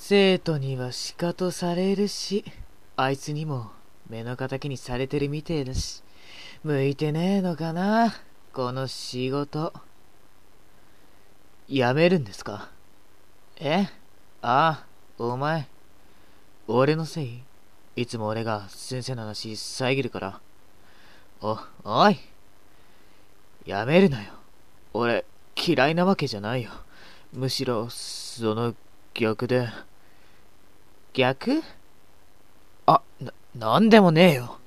生徒にはシカトされるし、あいつにも目の敵にされてるみてえだし、向いてねえのかな、この仕事。辞めるんですか？ああ、お前。俺のせい？いつも俺が先生の話遮るから。おい。やめるなよ。俺、嫌いなわけじゃないよ。むしろ、その逆で。逆？なんでもねえよ。